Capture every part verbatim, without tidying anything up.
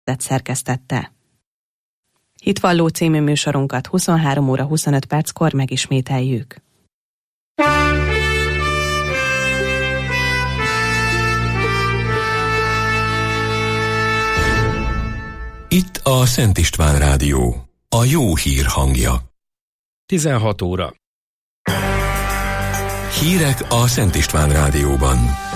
szerkesztette. Hitvalló című műsorunkat huszonhárom óra huszonöt perckor megismételjük. Itt a Szent István Rádió, a jó hír hangja. tizenhat óra. Hírek a Szent István Rádióban.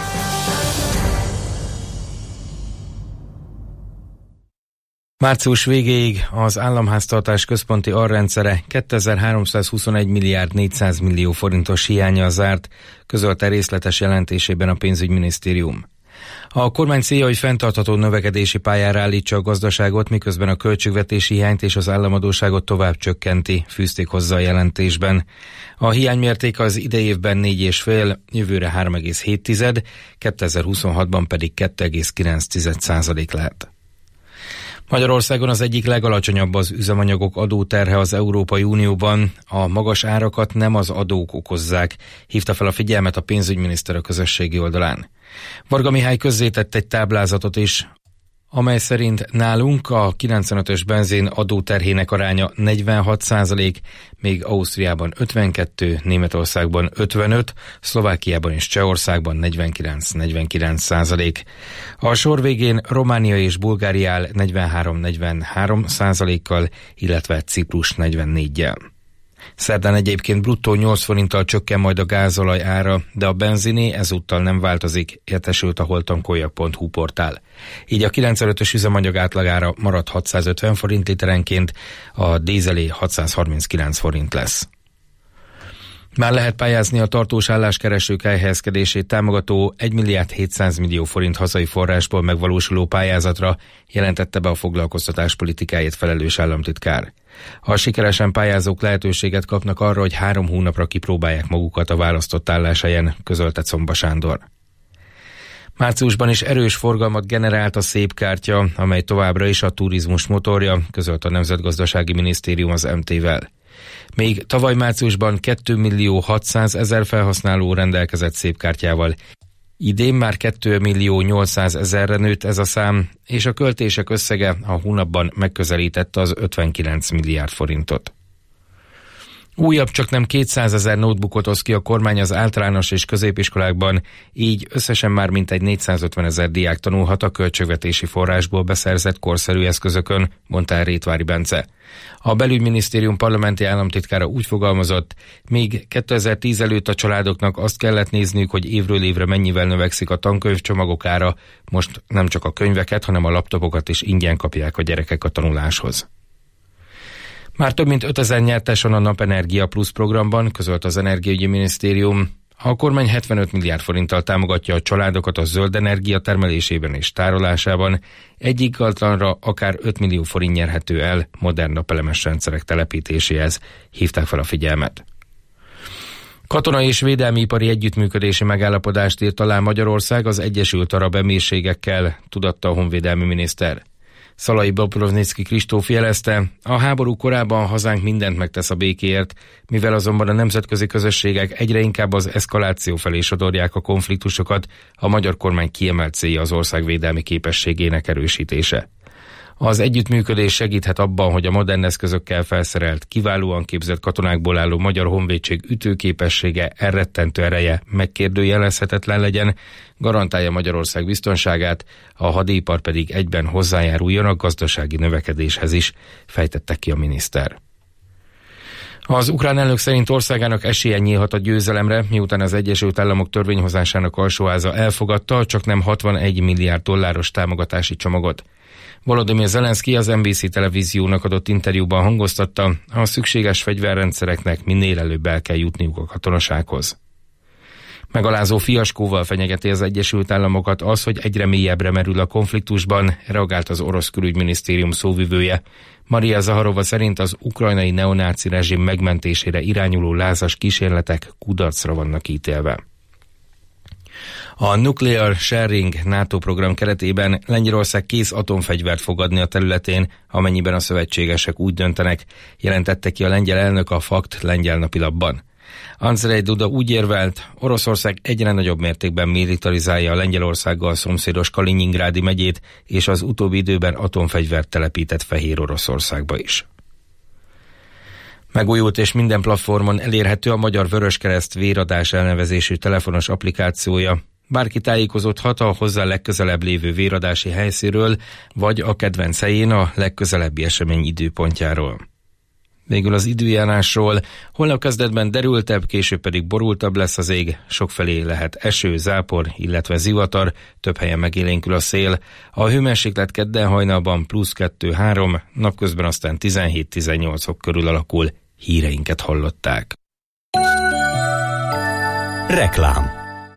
Március végéig az államháztartás központi alrendszere kétezer-háromszázhuszonegy milliárd négyszáz millió forintos hiánnyal zárt, közölte részletes jelentésében a pénzügyminisztérium. A kormány célja, hogy fenntartható növekedési pályára állítsa a gazdaságot, miközben a költségvetési hiányt és az államadósságot tovább csökkenti, fűzték hozzá a jelentésben. A hiány mértéke az idei évben négy egész öt, jövőre három egész hét, kétezer-huszonhatban pedig kettő egész kilenc százalék lehet. Magyarországon az egyik legalacsonyabb az üzemanyagok adóterhe az Európai Unióban. A magas árakat nem az adók okozzák, hívta fel a figyelmet a pénzügyminiszter a közösségi oldalán. Varga Mihály közzétett egy táblázatot is, amely szerint nálunk a kilencvenötös benzin adóterhének aránya negyvenhat százalék, még Ausztriában ötvenkettő, Németországban ötvenöt, Szlovákiában és Csehországban negyvenkilenc-negyvenkilenc százalék. A sor végén Románia és Bulgária áll negyvenhárom-negyvenhárom százalékkal, illetve Ciprus negyvennégyel. Szerdán egyébként bruttó nyolc forinttal csökken majd a gázolaj ára, de a benziné ezúttal nem változik, értesült a holtankoljak pont hu portál. Így a kilencvenötös üzemanyag átlagára marad hatszázötven forint literenként, a dízelé hatszázharminckilenc forint lesz. Már lehet pályázni a tartós álláskeresők elhelyezkedését támogató egy milliárd hétszáz millió forint hazai forrásból megvalósuló pályázatra, jelentette be a foglalkoztatás politikáért felelős államtitkár. A sikeresen pályázók lehetőséget kapnak arra, hogy három hónapra kipróbálják magukat a választott álláshelyen, közölte Comba Sándor. Márciusban is erős forgalmat generált a Szép kártya, amely továbbra is a turizmus motorja, közölt a Nemzetgazdasági Minisztérium az em té-vel. Még tavaly márciusban két millió hatszázezer felhasználó rendelkezett Szép kártyával. Idén már két millió nyolcszázezerre nőtt ez a szám, és a költések összege a hónapban megközelítette az ötvenkilenc milliárd forintot. Újabb csaknem kétszázezer notebookot osz ki a kormány az általános és középiskolákban, így összesen már mintegy négyszázötvenezer diák tanulhat a költségvetési forrásból beszerzett korszerű eszközökön, mondta el Rétvári Bence. A belügyminisztérium parlamenti államtitkára úgy fogalmazott, még kétezer-tíz előtt a családoknak azt kellett nézniük, hogy évről évre mennyivel növekszik a tankönyvcsomagok ára, most nem csak a könyveket, hanem a laptopokat is ingyen kapják a gyerekek a tanuláshoz. Már több mint ötezer nyertes van a Napenergia Plusz programban, közölt az Energiaügyi Minisztérium. A kormány hetvenöt milliárd forinttal támogatja a családokat a zöld energia termelésében és tárolásában. Egyik ingatlanra akár öt millió forint nyerhető el modern napelemes rendszerek telepítéséhez, hívták fel a figyelmet. Katonai és védelmi ipari együttműködési megállapodást írt alá Magyarország az Egyesült Arab Emírségekkel, tudatta a honvédelmi miniszter. Szalai Bobrovnicki Kristóf jelezte, a háború korában hazánk mindent megtesz a békéért, mivel azonban a nemzetközi közösségek egyre inkább az eszkaláció felé sodorják a konfliktusokat, a magyar kormány kiemelt célja az ország védelmi képességének erősítése. Az együttműködés segíthet abban, hogy a modern eszközökkel felszerelt, kiválóan képzett katonákból álló magyar honvédség ütőképessége, elrettentő ereje megkérdőjelezhetetlen legyen, garantálja Magyarország biztonságát, a hadipar pedig egyben hozzájáruljon a gazdasági növekedéshez is, fejtette ki a miniszter. Az ukrán elnök szerint országának esélye nyílhat a győzelemre, miután az Egyesült Államok törvényhozásának alsóháza elfogadta a csaknem hatvanegy milliárd dolláros támogatási csomagot. Volodymyr Zelenszky az en bé cé televíziónak adott interjúban hangoztatta, a szükséges fegyverrendszereknek minél előbb el kell jutniuk a katonasághoz. Megalázó fiaskóval fenyegeti az Egyesült Államokat az, hogy egyre mélyebbre merül a konfliktusban, reagált az orosz külügyminisztérium szóvivője. Maria Zaharova szerint az ukrajnai neonáci rezsim megmentésére irányuló lázas kísérletek kudarcra vannak ítélve. A Nuclear Sharing NATO program keretében Lengyelország kész atomfegyvert fogadni a területén, amennyiben a szövetségesek úgy döntenek, jelentette ki a lengyel elnök a Fakt lengyel napilapban. Andrzej Duda úgy érvelt, Oroszország egyre nagyobb mértékben militarizálja a Lengyelországgal szomszédos Kaliningrádi megyét, és az utóbbi időben atomfegyvert telepített Fehér Oroszországba is. Megújult és minden platformon elérhető a Magyar Vöröskereszt véradás elnevezésű telefonos applikációja. Bárki tájékozódhat a hozzá legközelebb lévő véradási helyszínről, vagy a kedvenc helyén a legközelebbi esemény időpontjáról. Végül az időjárásról. Holnap kezdetben derültebb, később pedig borultabb lesz az ég, sokfelé lehet eső, zápor, illetve zivatar, több helyen megélénkül a szél. A hőmérséklet kedden hajnalban plusz kettő-három, napközben aztán tizenhét-tizennyolc fok körül alakul. Híreinket hallották. Reklám.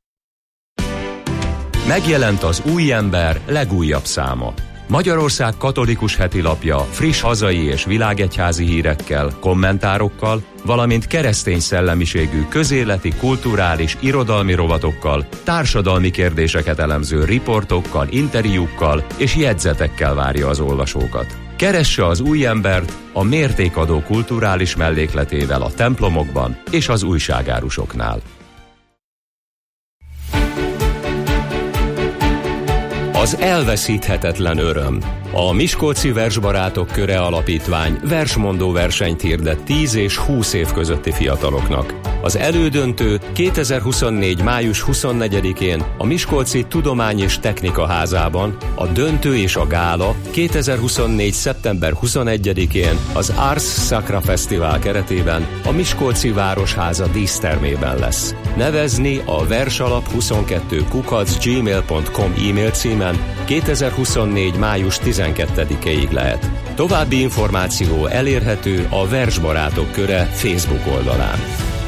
Megjelent az Új Ember legújabb száma. Magyarország katolikus hetilapja friss hazai és világegyházi hírekkel, kommentárokkal, valamint keresztény szellemiségű közéleti, kulturális, irodalmi rovatokkal, társadalmi kérdéseket elemző riportokkal, interjúkkal és jegyzetekkel várja az olvasókat. Keresse az Új Embert a mértékadó kulturális mellékletével a templomokban és az újságárusoknál. Az elveszíthetetlen öröm. A Miskolci Versbarátok Köre Alapítvány versmondó versenyt hirdet tíz és húsz év közötti fiataloknak. Az elődöntő kétezer-huszonnégy. május huszonnegyedikén a Miskolci Tudomány és Technika Házában, a döntő és a gála kétezer-huszonnégy. szeptember huszonegyedikén az Ars Sacra Fesztivál keretében a Miskolci Városháza dísztermében lesz. Nevezni a versalap huszonkettő kukac gmail pont com e-mail címen kétezer-huszonnégy. május tizenkettedikéig lehet. További információ elérhető a Versbarátok Köre Facebook oldalán.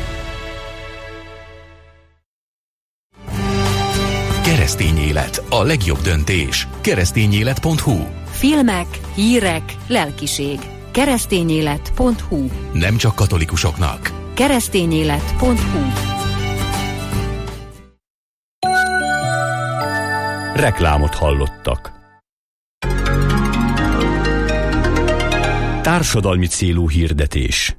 Keresztény élet, a legjobb döntés. keresztényélet pont hu. Filmek, hírek, lelkiség. keresztényélet pont hu. Nem csak katolikusoknak. keresztényélet pont hu. Reklámot hallottak. Társadalmi célú hirdetés.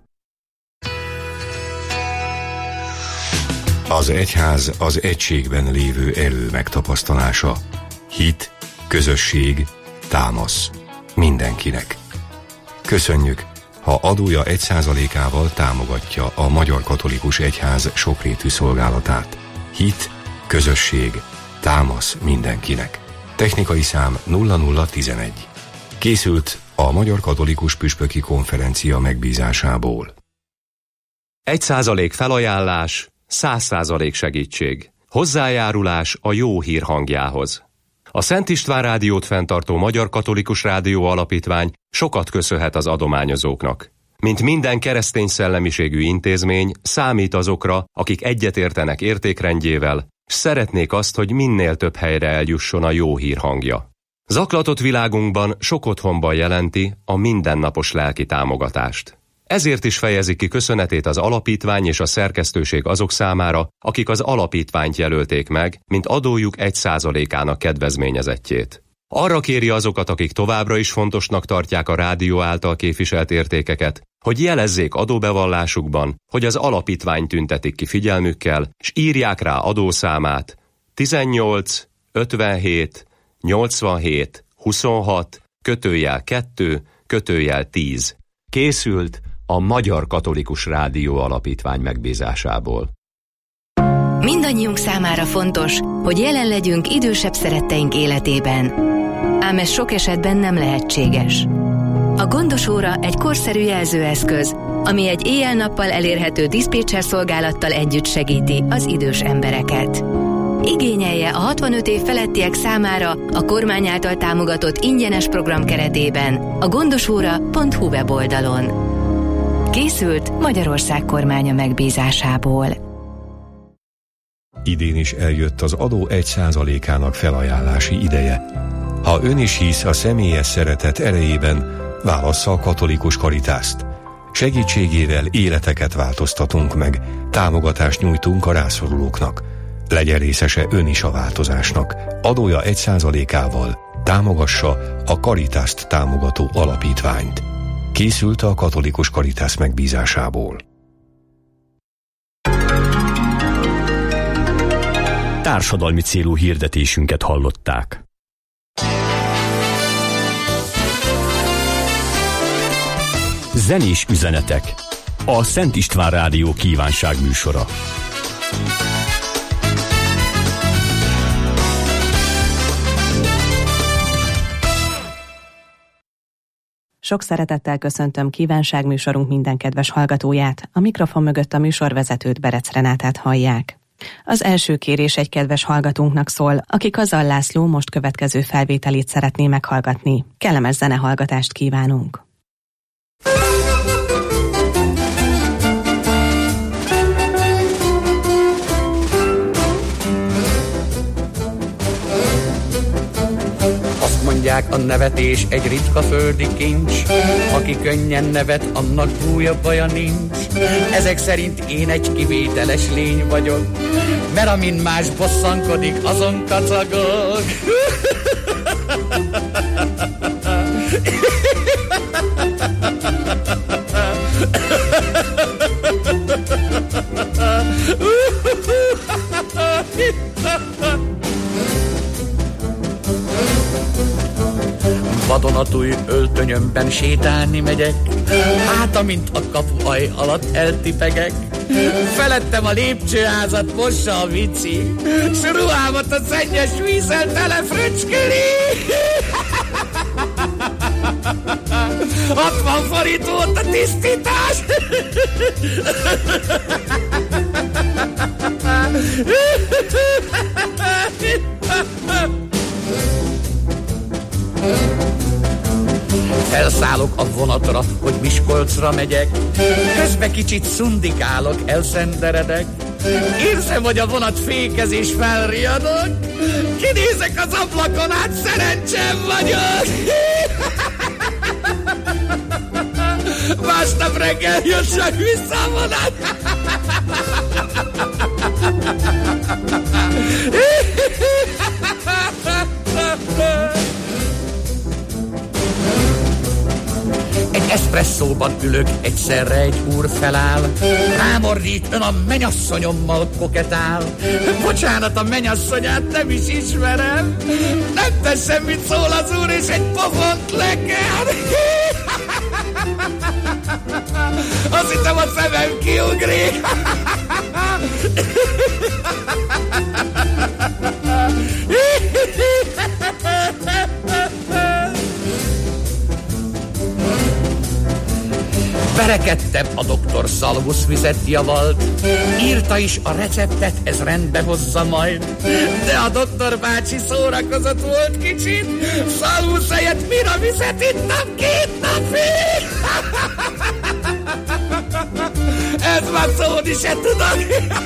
Az egyház az egységben lévő erő megtapasztalása. Hit, közösség, támasz. Mindenkinek. Köszönjük, ha adója egy százalékával támogatja a Magyar Katolikus Egyház sokrétű szolgálatát. Hit, közösség, támasz mindenkinek. Technikai szám nulla nulla tizenegy. Készült a Magyar Katolikus Püspöki Konferencia megbízásából. Egy százalék felajánlás, száz százalék segítség. Hozzájárulás a jó hír hangjához. A Szent István Rádiót fenntartó Magyar Katolikus Rádió Alapítvány sokat köszönhet az adományozóknak. Mint minden keresztény szellemiségű intézmény, számít azokra, akik egyetértenek értékrendjével, s szeretnék azt, hogy minél több helyre eljusson a jó hír hangja. Zaklatott világunkban sok otthonban jelenti a mindennapos lelki támogatást. Ezért is fejezi ki köszönetét az alapítvány és a szerkesztőség azok számára, akik az alapítványt jelölték meg, mint adójuk egy százalékának kedvezményezettjét. Arra kéri azokat, akik továbbra is fontosnak tartják a rádió által képviselt értékeket, hogy jelezzék adóbevallásukban, hogy az alapítvány tüntetik ki figyelmükkel, és írják rá adószámát tizennyolc ötvenhét nyolcvanhét huszonhat kötőjel kettő kötőjel tíz. Készült a Magyar Katolikus Rádió Alapítvány megbízásából. Mindannyiunk számára fontos, hogy jelen legyünk idősebb szeretteink életében. Ám ez sok esetben nem lehetséges. A gondosóra egy korszerű jelzőeszköz, ami egy éjjel-nappal elérhető diszpécser szolgálattal együtt segíti az idős embereket. Igényelje a hatvanöt év felettiek számára a kormány által támogatott ingyenes program keretében a gondosóra pont hu weboldalon. Készült Magyarország kormánya megbízásából. Idén is eljött az adó egy százalékának felajánlási ideje. Ha ön is hisz a személyes szeretet erejében, válassza a katolikus Karitást. Segítségével életeket változtatunk meg, támogatást nyújtunk a rászorulóknak. Legyen részese ön is a változásnak. Adója egy százalékával támogassa a Karitást támogató alapítványt. Készült a katolikus Karitász megbízásából. társadalmi célú hirdetésünket hallották. Zenés üzenetek. A Szent István Rádió kívánságműsora. Sok szeretettel köszöntöm kívánságműsorunk minden kedves hallgatóját. A mikrofon mögött a műsorvezetőt, Berec Renátát hallják. Az első kérés egy kedves hallgatónknak szól, aki Kazal László most következő felvételét szeretné meghallgatni. Kellemes zenehallgatást kívánunk! Mondják, a nevetés egy ritka földi kincs. Aki könnyen nevet, annak újabb baja nincs. Ezek szerint én egy kivételes lény vagyok, mert amin más bosszankodik, azon kacagok. Vadonatúj öltönyömben sétálni megyek, hát amint a kapuaj alatt eltipegek. Felettem a lépcsőházat mossa a vici, s ruhámat a szennyes vízzel telefröcskeli. hatvan forint volt a tisztítás. Felszállok a vonatra, hogy Miskolcra megyek, közben kicsit szundikálok, elszenderedek. Érzem, hogy a vonat fékez és felriadok, kinézek az ablakon át, szerencsém vagyok. Másnap reggel jössak vissza a vonat. Egy eszpresszóban ülök, egyszerre egy úr feláll, rámordít, ön a mennyasszonyommal koketál. Bocsánat, a mennyasszonyát nem is ismerem, nem tesz semmit, szól az úr, és egy pofont leker. Azt hittem, a szemem kiugrik. Berekedtem, a doktor szalvuszvizet javalt, írta is a receptet, ez rendbe hozza majd. De a doktor bácsi szórakozott volt kicsit, szalvusz helyett miravizet ittam két napig. Ez már szólni se tudok.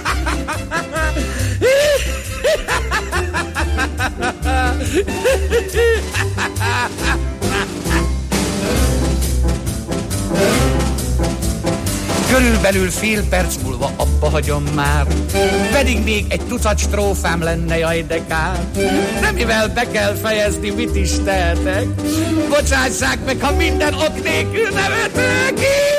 Körülbelül fél perc múlva abba hagyom már, pedig még egy tucat strófám lenne, jaj de kár. De mivel be kell fejezni, mit is tehetek, bocsássák meg, ha minden ok nélkül nevetek.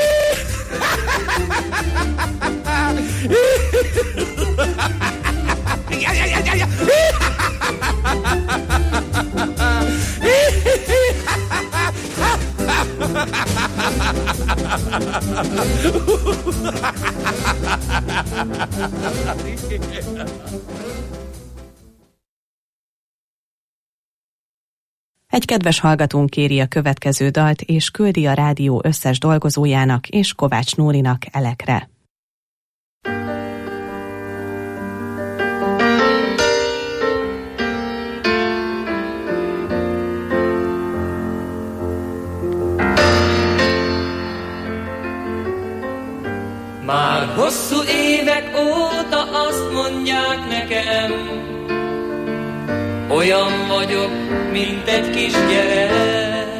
Egy kedves hallgatónk kéri a következő dalt, és küldi a rádió összes dolgozójának és Kovács Nórinak elekre. Már hosszú évek óta azt mondják nekem, olyan vagyok, mint egy kisgyerek.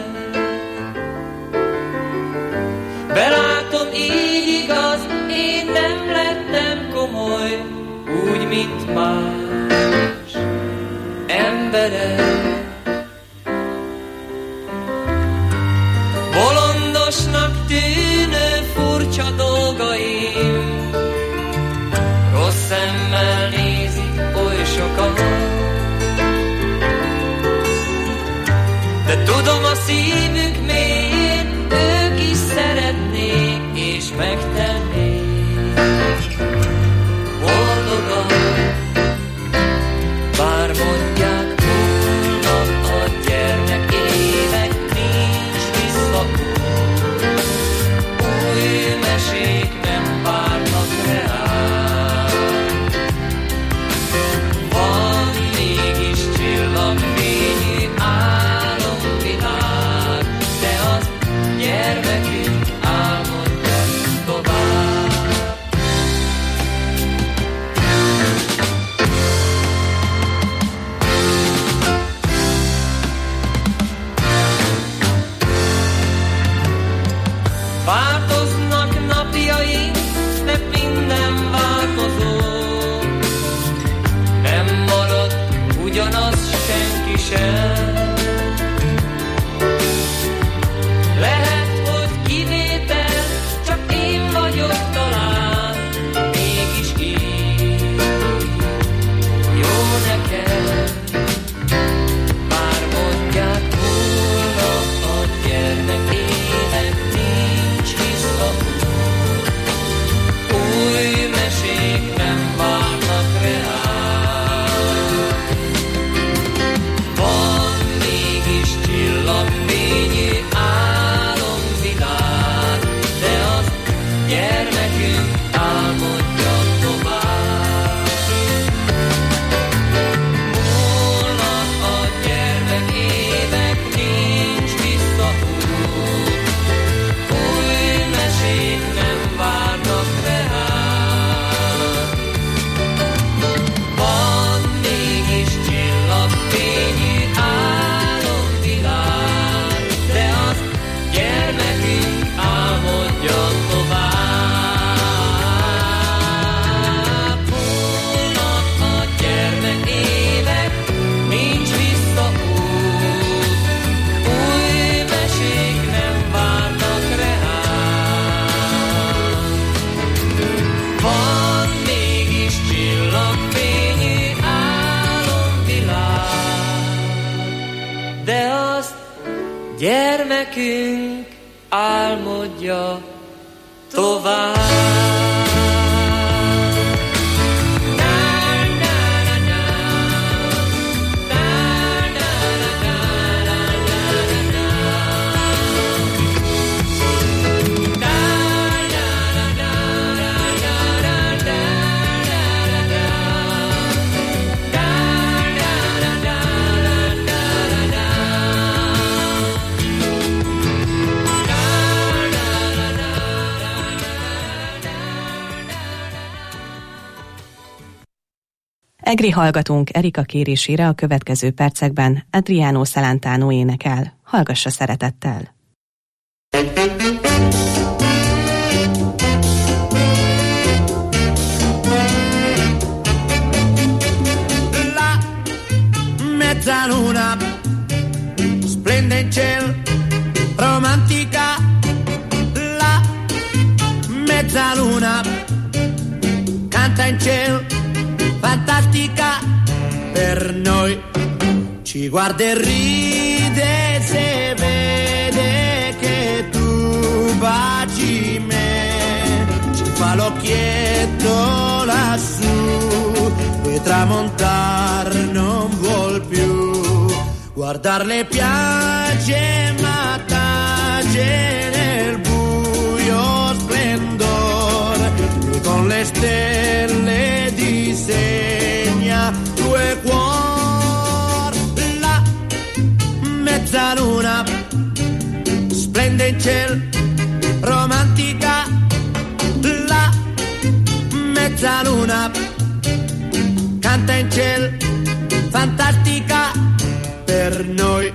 Belátom, így igaz, én nem lettem komoly, úgy, mint más emberek. Bolondosnak tűnő furcsa dolgaim, rossz szemmel nézik oly sokan. szívük mélyén ők is szeretnék és megtennék. Boldogan, bár mondják holnap a gyermek évek, nincs visszakút. Új mesék nem várnak reál. Van mégis csillagfényű álomvilág, de az gyermekünk álmodja tovább. Változnak napjaink, de minden változó. Nem marad ugyanaz senki sem. Lehet, hogy kivétel, csak én vagyok talán, mégis így jó nekem. Bár mondják holnap a gyermek évek, nincs visszakút. Új mesék nem várnak reál. Van mégis csillagfényű álomvilág, de az gyermekünk álmodja tovább. Múlnak a gyermek évek, nincs visszakút. Új mesék nem várnak reál. Van mégis csillagfényű álomvilág, de az gyermekünk álmodja tovább. Múlnak a gyermek évek, nincs visszakút. Új mesék nem várnak reál. Van mégis csillagfényű álomvilág, de azt gyermekünk álmodja tovább. Egri hallgatónk Erika kérésére a következő percekben Adriano Celentano énekel. Hallgassa szeretettel! La mezzaluna splende in ciel, romantica. La mezzaluna canta in ciel, fantastica per noi, ci guarda e ride se vede che tu baci me, ci fa l'occhietto lassù e tramontar non vuol più, guardarle piace ma tace nel buio splendor e con le stelle disegna due cuor. La mezzaluna splende in ciel, romantica. La mezzaluna canta in ciel, fantastica per noi.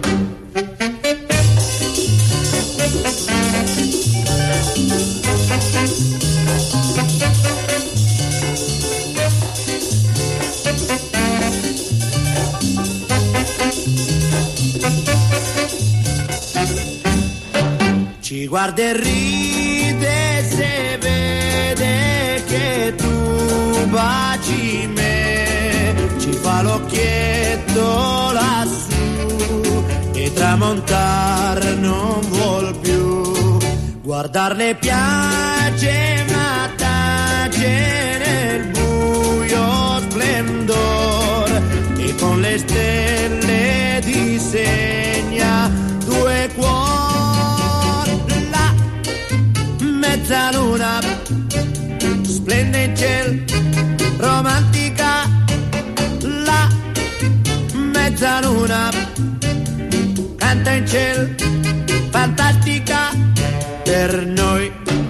Ci guarda e ride se vede che tu baci me, ci fa l'occhietto lassù e tramontare non vuol più, guardarle piace ma tace nel buio splendor, e con le stelle disegna due cuori. La mezzaluna splende in ciel, romantica la mezzaluna, canta in ciel, fantastica per noi.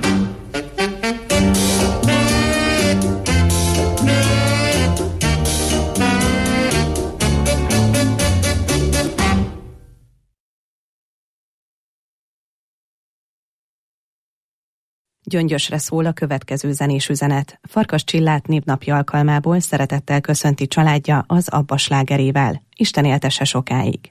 Gyöngyösre szól a következő zenés üzenet. Farkas Csillát névnapja alkalmából szeretettel köszönti családja az Abba slágerével. Isten éltesse sokáig!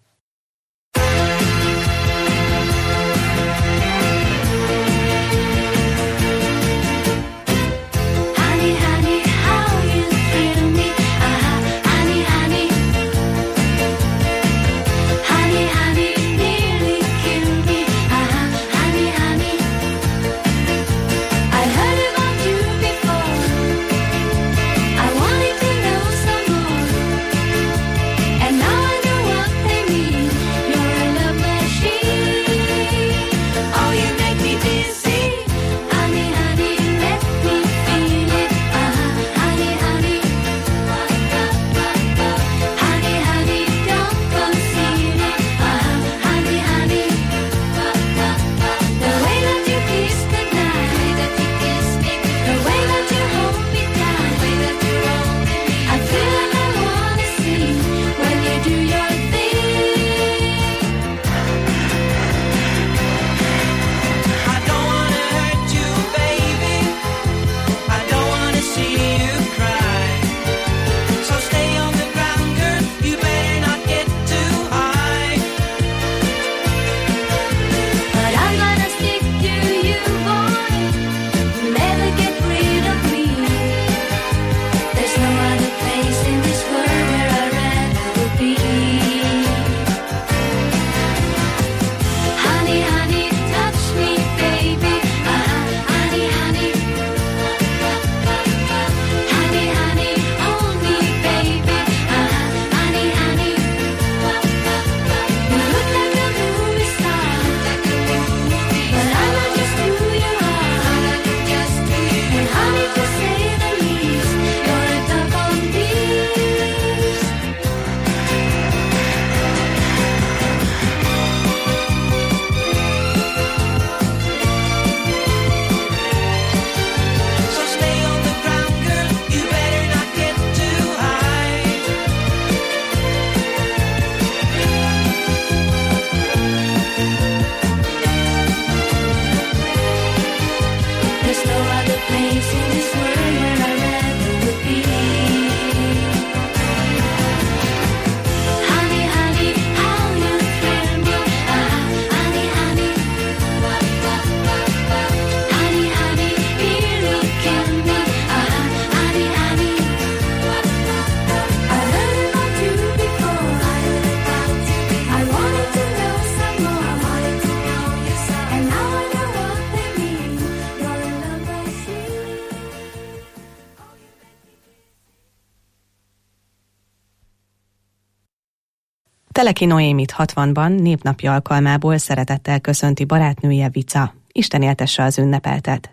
Teleki Noémit hatvanban névnapja alkalmából szeretettel köszönti barátnője Vica. Isten éltesse az ünnepeltet!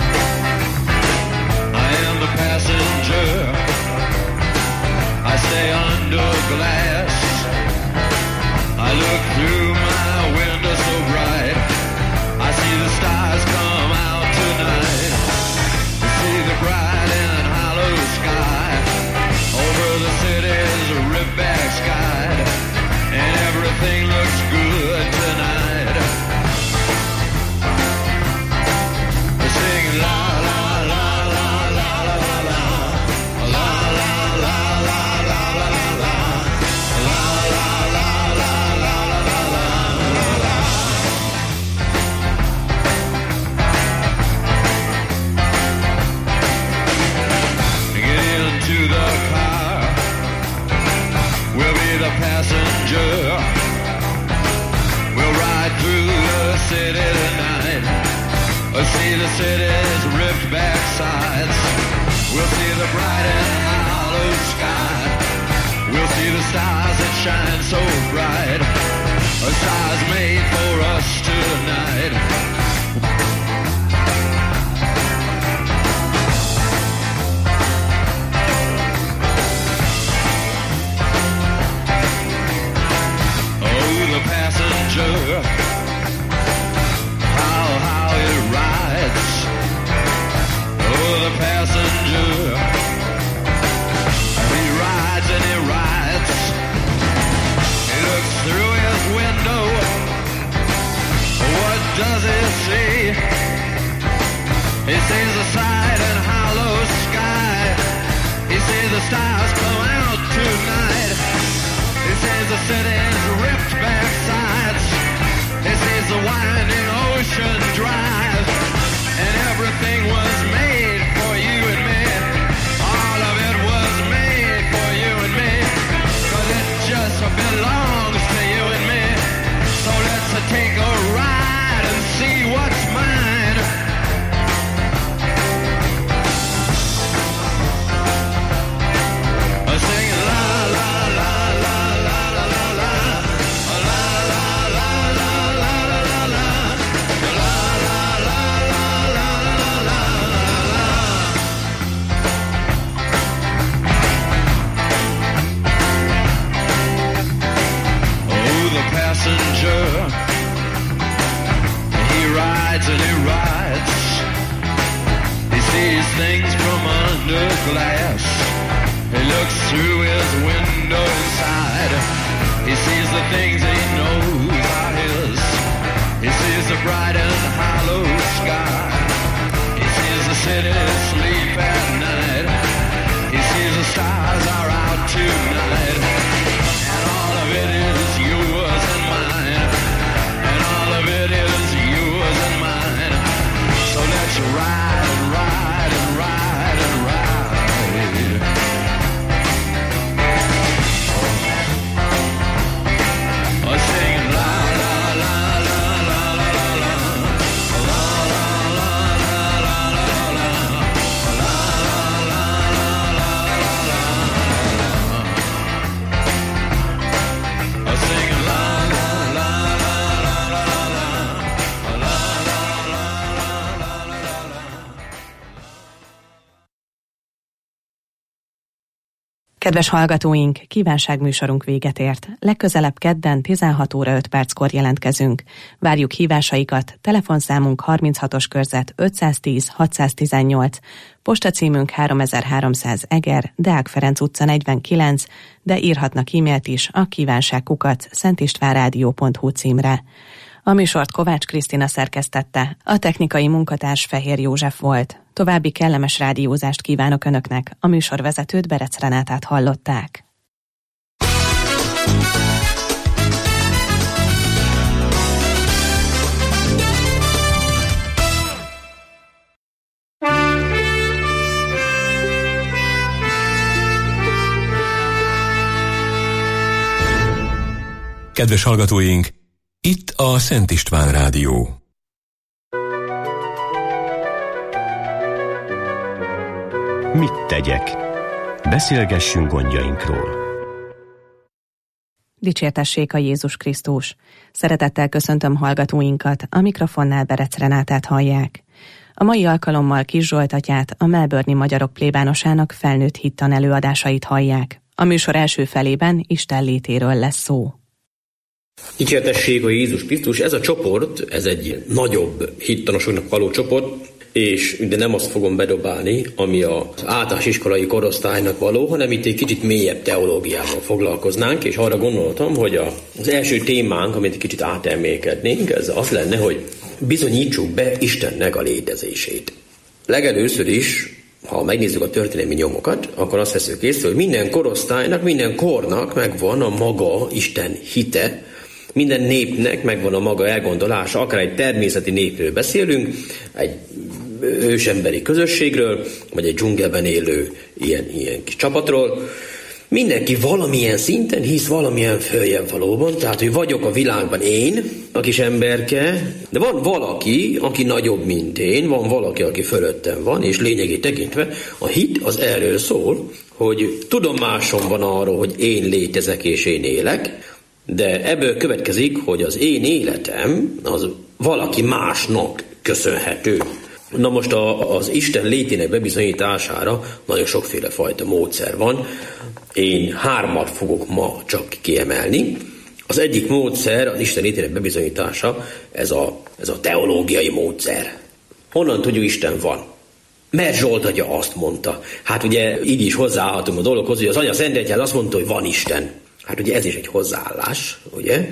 Stay passenger. We'll ride through the city tonight. We'll see the city's ripped back sides. We'll see the bright and hollow sky. We'll see the stars that shine so bright. A stars made for us tonight. The passenger, how, how it rides. Oh, the passenger, he rides and he rides. He looks through his window. What does he see? He sees the side and hollow sky. He sees the stars come out tonight. He sees the city's ripped back sides. He sees the winding ocean drive. And everything was made for you and me. All of it was made for you and me. Cause it just belongs to you and me. So let's take a ride and see what's mine. Singing la la la la la la la la. Passenger, he rides and he rides. He sees things from under glass. He looks through his window inside. He sees the things he knows are his. He sees the bright and hollow sky. He sees the city sleep at night. He sees the stars are out tonight. And all of it is yours and mine. And all of it is yours and mine. So let's ride and ride and ride and ride. Oh, singing la la la la la la la la. La la la la la la la. La la la la la la la. Oh, singing la la la la la la la. La la la la la la. Kedves hallgatóink, kívánságműsorunk véget ért. Legközelebb kedden tizenhat óra öt perckor jelentkezünk. Várjuk hívásaikat, telefonszámunk harminchatos körzet ötszáztíz hatszáztizennyolc, postacímünk háromezer-háromszáz Eger, Deák Ferenc utca negyvenkilenc, de írhatnak e-mailt is a kívánságkukac szentistvánrádió pont hu címre. A műsort Kovács Krisztina szerkesztette, a technikai munkatárs Fehér József volt. További kellemes rádiózást kívánok Önöknek, a műsorvezetőt Berec Renátát hallották. Kedves hallgatóink, itt a Szent István Rádió. Mit tegyek? Beszélgessünk gondjainkról. Dicsértessék a Jézus Krisztus! Szeretettel köszöntöm hallgatóinkat, a mikrofonnál Berec Renátát hallják. A mai alkalommal Kis Zsolt atyát, a Melbourne-i Magyarok plébánosának felnőtt hittan előadásait hallják. A műsor első felében Isten létéről lesz szó. Dicsértesség a Jézus Krisztus! Ez a csoport, ez egy nagyobb hittanosoknak való csoport, és de nem azt fogom bedobálni, ami az általános iskolai korosztálynak való, hanem itt egy kicsit mélyebb teológiával foglalkoznánk, és arra gondoltam, hogy az első témánk, amit egy kicsit átemelkednénk, ez az lenne, hogy bizonyítsuk be Istennek a létezését. Legelőször is, ha megnézzük a történelmi nyomokat, akkor azt veszük észre, hogy minden korosztálynak, minden kornak megvan a maga Isten hite, minden népnek megvan a maga elgondolása, akár egy természeti népről beszélünk, egy ősemberi közösségről, vagy egy dzsungelben élő ilyen, ilyen kis csapatról. mindenki valamilyen szinten hisz valamilyen följebb valóban, tehát hogy vagyok a világban én, a kis emberke, de van valaki, aki nagyobb, mint én, van valaki, aki fölöttem van, és lényegét tekintve a hit az erről szól, hogy tudomásom van arról, hogy én létezek és én élek, de ebből következik, hogy az én életem az valaki másnak köszönhető. Na most a, az Isten létének bebizonyítására nagyon sokféle fajta módszer van. Én hármat fogok ma csak kiemelni. Az egyik módszer, az Isten létének bebizonyítása, ez a, ez a teológiai módszer. Honnan tudjuk, Isten van? Mert Zsolt atya azt mondta. Hát ugye így is hozzáállhatunk a dologhoz, hogy az Anya Szent Egyház azt mondta, hogy van Isten. Hát ugye ez is egy hozzáállás, ugye?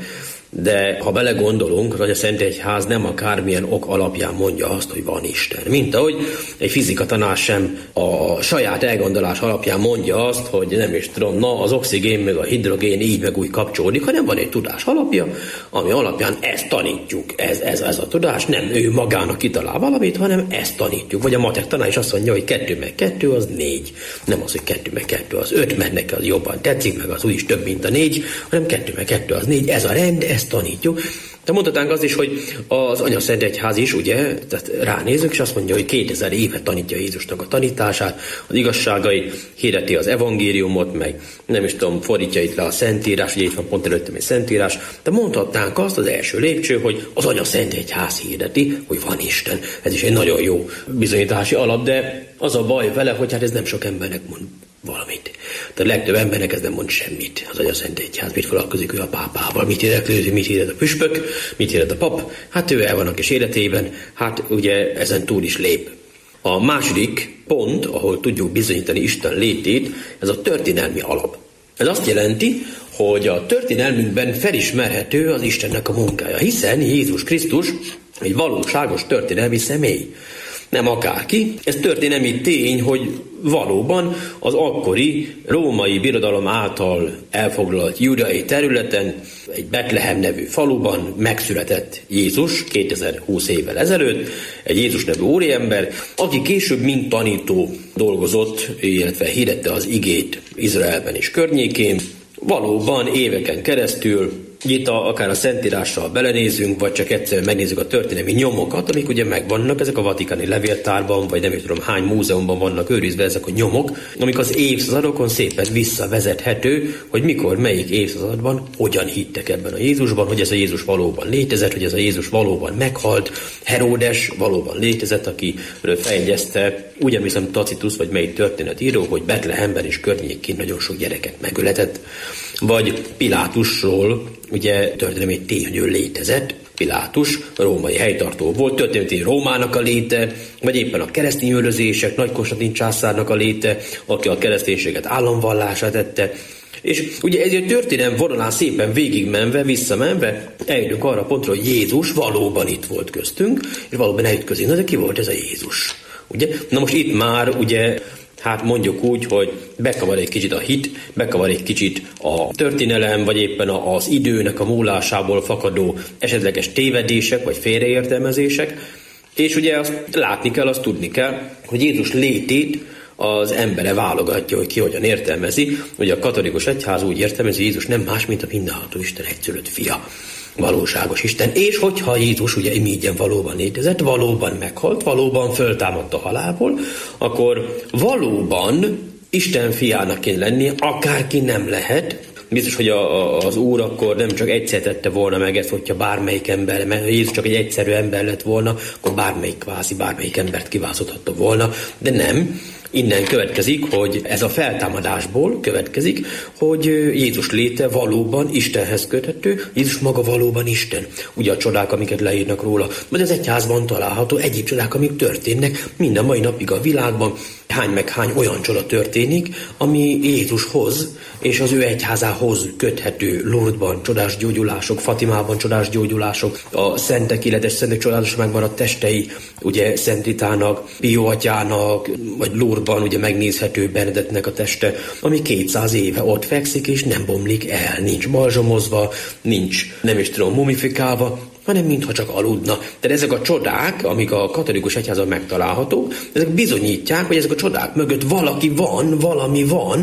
De ha belegondolunk, az Anya Szent Egyház nem akármilyen ok alapján mondja azt, hogy van Isten. Mint ahogy egy fizika tanár sem a saját elgondolás alapján mondja azt, hogy nem is tudom, na az oxigén meg a hidrogén így meg úgy kapcsolódik, hanem van egy tudás alapja, ami alapján ezt tanítjuk. Ez, ez, ez a tudás, nem ő magának kitalál valamit, hanem ezt tanítjuk. Vagy a matek tanár is azt mondja, hogy kettő meg kettő az négy. Nem az, hogy kettő meg kettő az öt, mert neki az jobban tetszik, meg az úgyis több, mint a négy, hanem kettő meg kettő az négy. Ez a rend, ezt tanítjuk. De mondhatnánk azt is, hogy az Anya Szent Egyház is, ugye, tehát ránézünk, és azt mondja, hogy kétezer éve tanítja Jézusnak a tanítását, az igazságait, hirdeti az evangéliumot, meg nem is tudom, fordítja itt le a Szentírás, ugye itt van pont előttem egy Szentírás, de mondhatnánk azt az első lépcső, hogy az Anya Szent Egyház hirdeti, hogy van Isten. Ez is egy nagyon jó bizonyítási alap, de az a baj vele, hogy hát ez nem sok embernek mond valamit. Tehát a legtöbb embernek ez nem mond semmit. Az Anya Szent Egyház mit foglalkozik ő a pápával, mit érdeklőzi, mit hirdet a püspök, mit hirdet a pap, hát ő el van a kis életében, hát ugye ezen túl is lép. A második pont, ahol tudjuk bizonyítani Isten létét, ez a történelmi alap. Ez azt jelenti, hogy a történelmünkben felismerhető az Istennek a munkája, hiszen Jézus Krisztus egy valóságos történelmi személy. Nem akárki. Ez történelmi tény, hogy valóban az akkori római birodalom által elfoglalt júdeai területen, egy Betlehem nevű faluban megszületett Jézus kétezer-húsz évvel ezelőtt, egy Jézus nevű úriember, aki később mint tanító dolgozott, illetve hirdette az igét Izraelben és környékén. Valóban éveken keresztül, itt a, akár a Szentírással belenézünk, vagy csak egyszerűen megnézzük a történelmi nyomokat, amik ugye megvannak, ezek a vatikáni levéltárban, vagy nem is tudom hány múzeumban vannak őrizve ezek a nyomok, amik az évszázadokon szépen visszavezethető, hogy mikor, melyik évszázadban, hogyan hittek ebben a Jézusban, hogy ez a Jézus valóban létezett, hogy ez a Jézus valóban meghalt, Heródes valóban létezett, akiről feljegyezte, úgy emlékszem Tacitus, vagy melyik történetíró, hogy Betlehemben és környékén nagyon sok gyereket megöletett, vagy Pilátusról, ugye történelmi tény, hogy ő létezett, Pilátus római helytartó volt, történeti Rómának a léte, vagy éppen a keresztény üldözések, Nagy Konstantin császárnak a léte, aki a kereszténységet államvallásra tette. És ugye ez a történelem vonalán szépen végigmenve, visszamenve, eljutunk arra pontra, hogy Jézus valóban itt volt köztünk, és valóban elütközik. Na de ki volt ez a Jézus? Ugye? Na most itt már ugye hát mondjuk úgy, hogy bekavar egy kicsit a hit, bekavar egy kicsit a történelem, vagy éppen az időnek a múlásából fakadó esetleges tévedések, vagy félreértelmezések. És ugye azt látni kell, azt tudni kell, hogy Jézus létét az embere válogatja, hogy ki hogyan értelmezi. Ugye a katolikus egyház úgy értelmezi, hogy Jézus nem más, mint a mindenható Isten egyszülött fia. Valóságos Isten. És hogyha Jézus ugye imígyen valóban létezett, valóban meghalt, valóban föltámadt a halálból, akkor valóban Isten fiának kéne lenni, akárki nem lehet. Biztos, hogy a, a, az Úr akkor nem csak egyszer tette volna meg ezt, hogyha bármelyik ember, mert Jézus csak egy egyszerű ember lett volna, akkor bármelyik kvázi, bármelyik embert kiválaszthatta volna, de nem. Innen következik, hogy ez a feltámadásból következik, hogy Jézus léte valóban Istenhez köthető, Jézus maga valóban Isten. Ugye a csodák, amiket leírnak róla, vagy az egyházban található egyéb csodák, amik történnek minden mai napig a világban. Hány meg hány olyan csoda történik, ami Jézushoz és az ő egyházához köthető. Lourdesban csodás gyógyulások, Fatimában csodás gyógyulások, a szentek, illetes szentek csodálatos megmaradt testei, ugye Szent Ritának, Pio atyának, vagy Lourdesban ugye megnézhető Bernadettnek a teste, ami kétszáz éve ott fekszik és nem bomlik el, nincs balzsamozva, nincs nem is tudom mumifikálva, hanem mintha csak aludna. Tehát ezek a csodák, amik a katolikus egyházban megtalálhatók, ezek bizonyítják, hogy ezek a csodák mögött valaki van, valami van,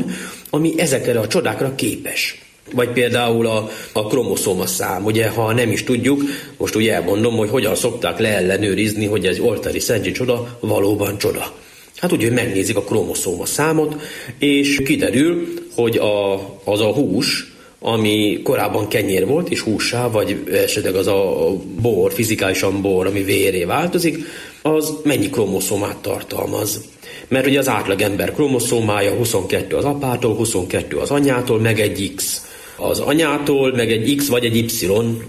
ami ezekre a csodákra képes. Vagy például a, a kromoszóma szám, ugye, ha nem is tudjuk, most ugye elmondom, hogy hogyan szokták leellenőrizni, hogy ez oltári szentsi csoda valóban csoda. Hát ugye megnézik a kromoszóma számot, és kiderül, hogy a, az a hús, ami korábban kenyér volt, és hússá, vagy esetleg az a bor, fizikálisan bor, ami vérré változik, az mennyi kromoszómát tartalmaz. Mert ugye az átlag ember kromoszómája huszonkettő az apától, huszonkettő az anyától, meg egy X az anyától, meg egy X vagy egy Y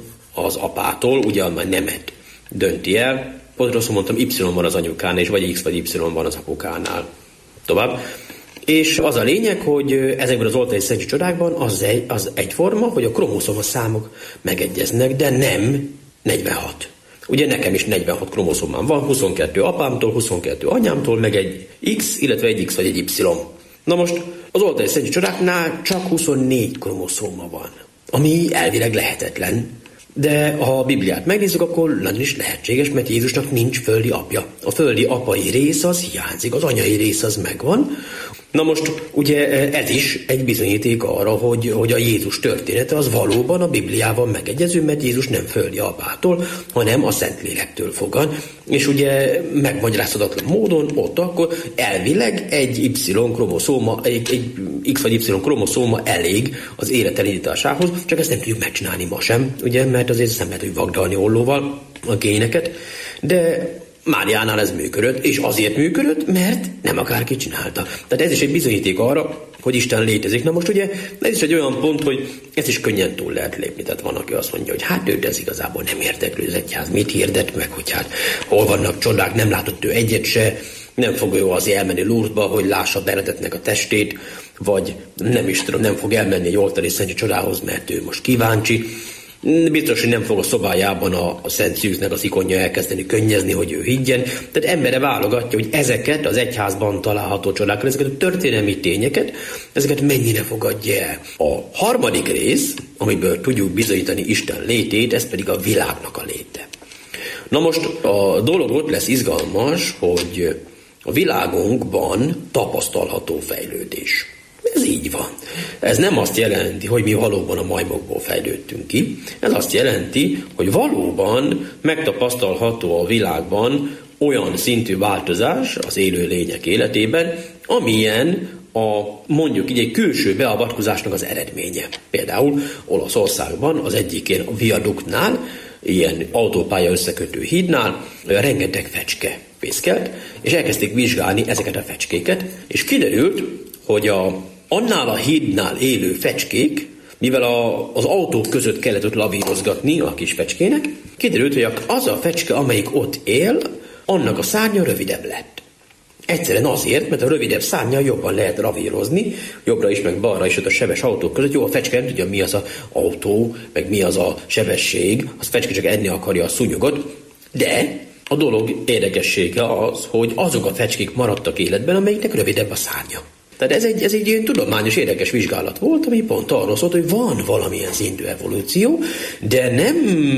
az apától, ugye már nemet dönti el. Pont rosszul mondtam, Y van az anyukánál, és vagy X vagy Y van az apukánál. Tovább. És az a lényeg, hogy ezekben az oltári szentsi csodákban az, egy, az egyforma, hogy a kromoszóma számok megegyeznek, de nem negyvenhat. Ugye nekem is negyvenhat kromoszómám van, huszonkettő apámtól, huszonkettő anyámtól, meg egy X, illetve egy X vagy egy Y. Na most az oltári szentsi csodáknál csak huszonnégy kromoszóma van, ami elvileg lehetetlen. De ha a Bibliát megnézzük, akkor nagyon is lehetséges, mert Jézusnak nincs földi apja. A földi apai rész az hiányzik, az anyai rész az megvan. Na most ugye ez is egy bizonyíték arra, hogy, hogy a Jézus története az valóban a Bibliával megegyező, mert Jézus nem földi apától, hanem a Szentlélektől fogad. És ugye megmagyarázhatatlan módon ott akkor elvileg egy Y kromoszóma, egy, egy X vagy Y kromoszóma elég az élet elindításához, csak ezt nem tudjuk megcsinálni ma sem, ugye, mert azért nem lehet, hogy vagdalni ollóval a géneket, de Máriánál ez működött, és azért működött, mert nem akárki csinálta. Tehát ez is egy bizonyíték arra, hogy Isten létezik. Na most ugye ez is egy olyan pont, hogy ez is könnyen túl lehet lépni. Tehát van, aki azt mondja, hogy hát őt ez igazából nem érdeklő az egyház, mit hirdet meg, hogy hát hol vannak csodák, nem látott ő egyet se, nem fog ő azért elmenni Lourdesba, hogy lássa Benedetnek a testét, vagy nem is tudom, nem fog elmenni egy oltári szentsi csodához, mert ő most kíváncsi. Biztos, hogy nem fog a szobájában a, a Szent Szűznek az ikonja elkezdeni könnyezni, hogy ő higgyen. Tehát embere válogatja, hogy ezeket az egyházban található csodákat, ezeket a történelmi tényeket, ezeket mennyire fogadja el. A harmadik rész, amiből tudjuk bizonyítani Isten létét, ez pedig a világnak a léte. Na most a dolog ott lesz izgalmas, hogy a világunkban tapasztalható fejlődés. Ez így van. Ez nem azt jelenti, hogy mi valóban a majmokból fejlődtünk ki. Ez azt jelenti, hogy valóban megtapasztalható a világban olyan szintű változás az élő lények életében, amilyen a, mondjuk így egy külső beavatkozásnak az eredménye. Például Olaszországban az egyik ilyen viaduktnál, ilyen autópálya összekötő hídnál rengeteg fecske fészkelt, és elkezdték vizsgálni ezeket a fecskéket, és kiderült, hogy a, annál a hídnál élő fecskék, mivel a, az autók között kellett ott lavírozgatni a kis fecskének, kiderült, hogy az a fecske, amelyik ott él, annak a szárnya rövidebb lett. Egyszerűen azért, mert a rövidebb szárnya jobban lehet ravírozni, jobbra is, meg balra is, ott a sebes autók között. Jó, a fecske nem tudja, mi az az autó, meg mi az a sebesség, az fecske csak enni akarja a szúnyogot, de a dolog érdekessége az, hogy azok a fecskék maradtak életben, amelyiknek rövidebb a szárnya. Tehát ez egy, ez egy ilyen tudományos érdekes vizsgálat volt, ami pont arról szólt, hogy van valamilyen szintű evolúció, de nem,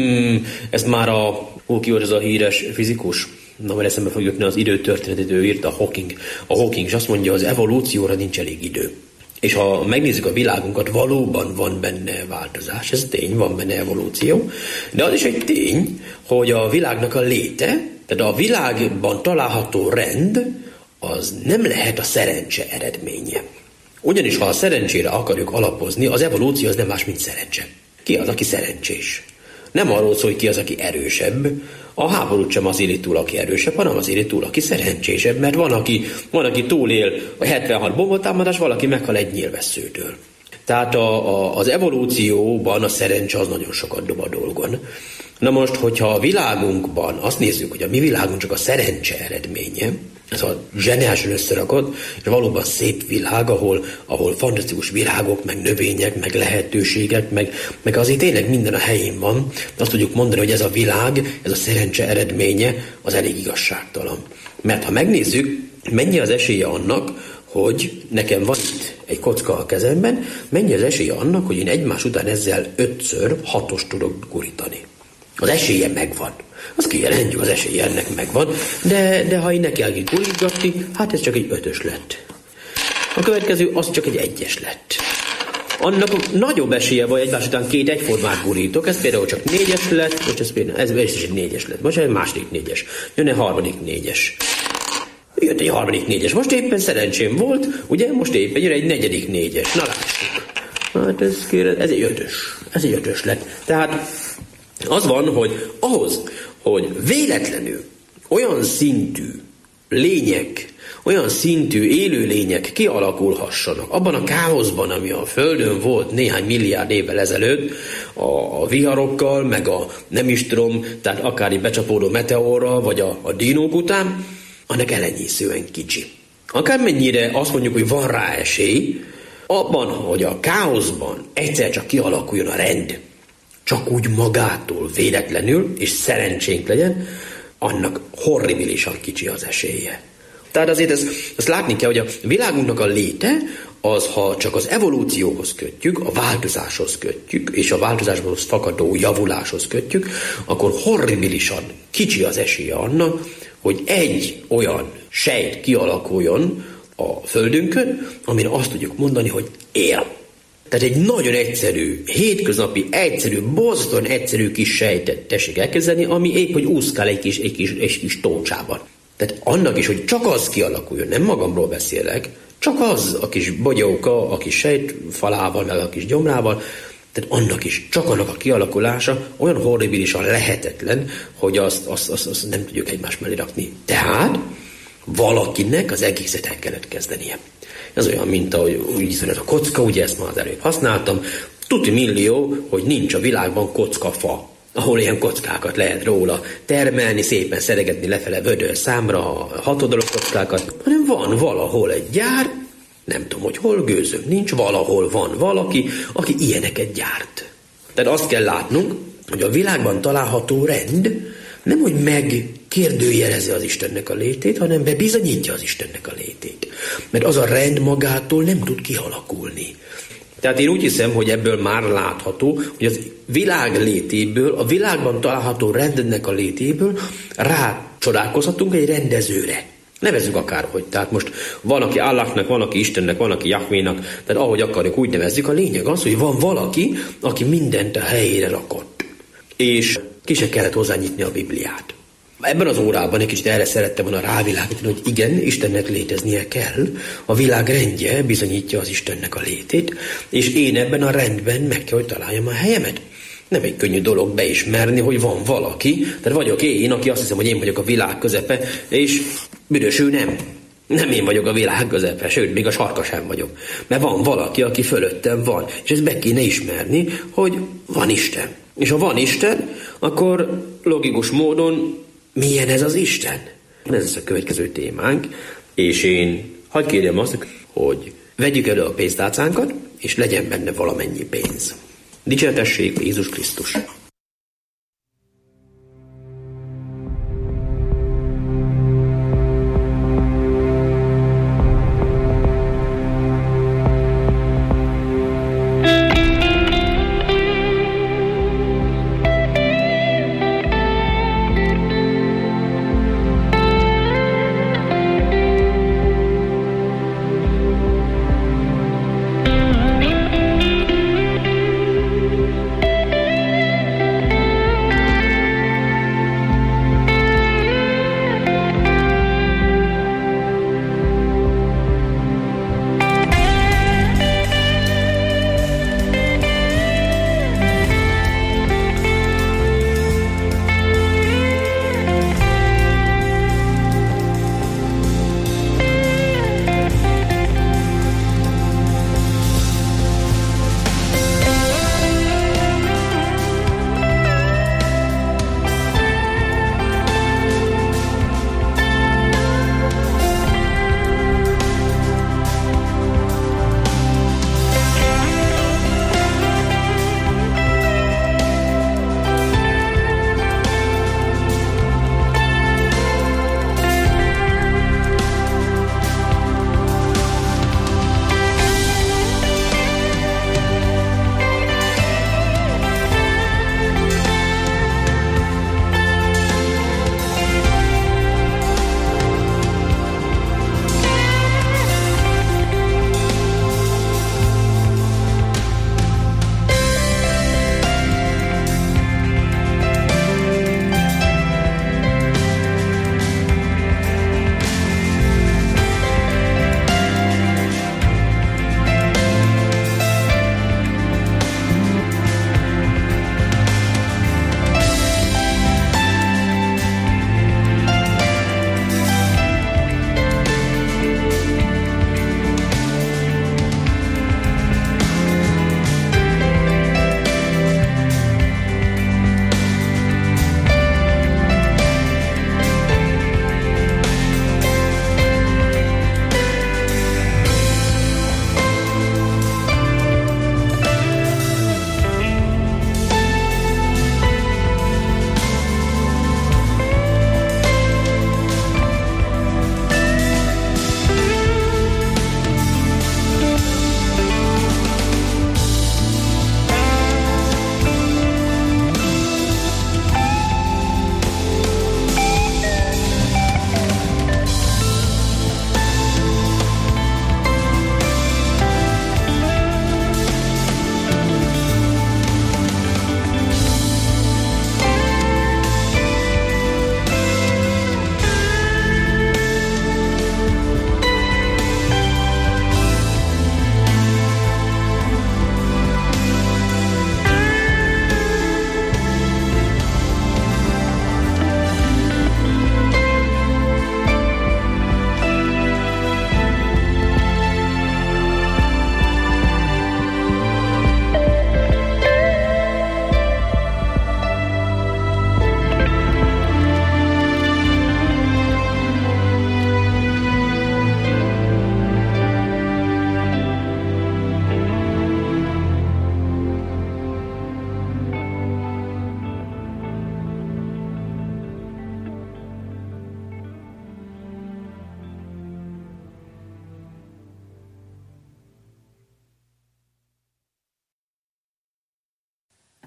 ez már a, ó, ki volt ez a híres fizikus, na mert eszembe fog jutni az időtörténetet, ő írta, a Hawking. A Hawking is azt mondja, az evolúcióra nincs elég idő. És ha megnézzük a világunkat, valóban van benne változás, ez tény, van benne evolúció, de az is egy tény, hogy a világnak a léte, tehát a világban található rend, az nem lehet a szerencse eredménye. Ugyanis, ha a szerencsére akarjuk alapozni, az evolúció az nem más, mint szerencse. Ki az, aki szerencsés? Nem arról szól, hogy ki az, aki erősebb. A háborút sem az éli túl, aki erősebb, hanem az éli túl, aki szerencsésebb, mert van, aki, van, aki túlél a hetvenhat bombatámadás, valaki meghal egy nyílvesszőtől. Tehát a, a, az evolúcióban a szerencse az nagyon sokat dob a dolgon. Na most, hogyha a világunkban azt nézzük, hogy a mi világunk csak a szerencse eredménye, ez a zseniálisan összerakott, és valóban szép világ, ahol, ahol fantasztikus virágok, meg növények, meg lehetőségek, meg, meg azért tényleg minden a helyén van. Azt tudjuk mondani, hogy ez a világ, ez a szerencse eredménye, az elég igazságtalan. Mert ha megnézzük, mennyi az esélye annak, hogy nekem van itt egy kocka a kezemben, mennyi az esélye annak, hogy én egymás után ezzel ötször hatos tudok gurítani. Az esélye megvan. Az kijelentjük, az esélye ennek megvan, de, de ha én neki elég gurítgatni, hát ez csak egy ötös lett. A következő az csak egy egyes lett. Annak nagyobb esélye van, egymás után két egyformát gurítok, ez például csak négyes lett, most ez például, ez, ez is egy négyes lett, most egy második négyes, jön egy harmadik négyes. Jött egy harmadik négyes, most éppen szerencsém volt, ugye, most éppen jön egy negyedik négyes, na lássuk. Hát ez, kérem, ez egy ötös, ez egy ötös lett. Tehát az van, hogy ahhoz, hogy véletlenül olyan szintű lények, olyan szintű élőlények kialakulhassanak abban a káoszban, ami a Földön volt néhány milliárd évvel ezelőtt, a viharokkal, meg a nem is tudom, tehát akár egy becsapódó meteorral, vagy a, a dinók után, annak elenyészően kicsi. Akármennyire azt mondjuk, hogy van rá esély, abban, hogy a káoszban egyszer csak kialakuljon a rend, csak úgy magától véletlenül, és szerencsénk legyen, annak horribilisan kicsi az esélye. Tehát azért ezt, ezt látni kell, hogy a világunknak a léte, az, ha csak az evolúcióhoz kötjük, a változáshoz kötjük, és a változásból fakadó javuláshoz kötjük, akkor horribilisan kicsi az esélye annak, hogy egy olyan sejt kialakuljon a Földünkön, amire azt tudjuk mondani, hogy él. Tehát egy nagyon egyszerű, hétköznapi, egyszerű, borzasztóan egyszerű kis sejtet tessék elkezdeni, ami épp, hogy úszkál egy kis, egy kis, egy kis tócsában. Tehát annak is, hogy csak az kialakuljon, nem magamról beszélek, csak az a kis bogyóka, a kis sejtfalával, meg a kis gyomrával, tehát annak is, csak annak a kialakulása olyan horribilisan lehetetlen, hogy azt, azt, azt, azt nem tudjuk egymás mellé rakni. Tehát valakinek az egészet el kellett kezdenie. Ez olyan, mint ahogy úgy ez a kocka, ugye ezt már az előbb használtam, tuti millió, hogy nincs a világban kockafa, ahol ilyen kockákat lehet róla termelni, szépen szeregetni lefele vödör számra a hatoldalú kockákat, hanem van valahol egy gyár, nem tudom, hogy hol, gőzöm nincs, valahol van valaki, aki ilyeneket gyárt. Tehát azt kell látnunk, hogy a világban található rend nem, hogy megkérdőjelezi az Istennek a létét, hanem bebizonyítja az Istennek a létét. Mert az a rend magától nem tud kialakulni. Tehát én úgy hiszem, hogy ebből már látható, hogy az világ létéből, a világban található rendnek a létéből rácsodálkozhatunk egy rendezőre. Nevezzük akárhogy. Tehát most van, aki Allahnak, van, aki Istennek, van, aki Jahvénak, tehát ahogy akarjuk, úgy nevezzük. A lényeg az, hogy van valaki, aki mindent a helyére rakott. És ki se kellett hozzányitni a Bibliát. Ebben az órában egy kicsit erre szerettem volna rávilágítani, hogy igen, Istennek léteznie kell, a világ rendje bizonyítja az Istennek a létét, és én ebben a rendben meg kell, hogy találjam a helyemet. Nem egy könnyű dolog beismerni, hogy van valaki, tehát vagyok én, aki azt hiszem, hogy én vagyok a világ közepe, és büdösül nem. Nem én vagyok a világ közepe, sőt, még a sarka sem vagyok. Mert van valaki, aki fölöttem van, és ezt be kéne ismerni, hogy van Isten. És ha van Isten, akkor logikus módon milyen ez az Isten? Ez az a következő témánk, és én hadd kérjem azt, hogy vegyük elő a pénztárcánkat, és legyen benne valamennyi pénz. Dicséretessék Jézus Krisztus!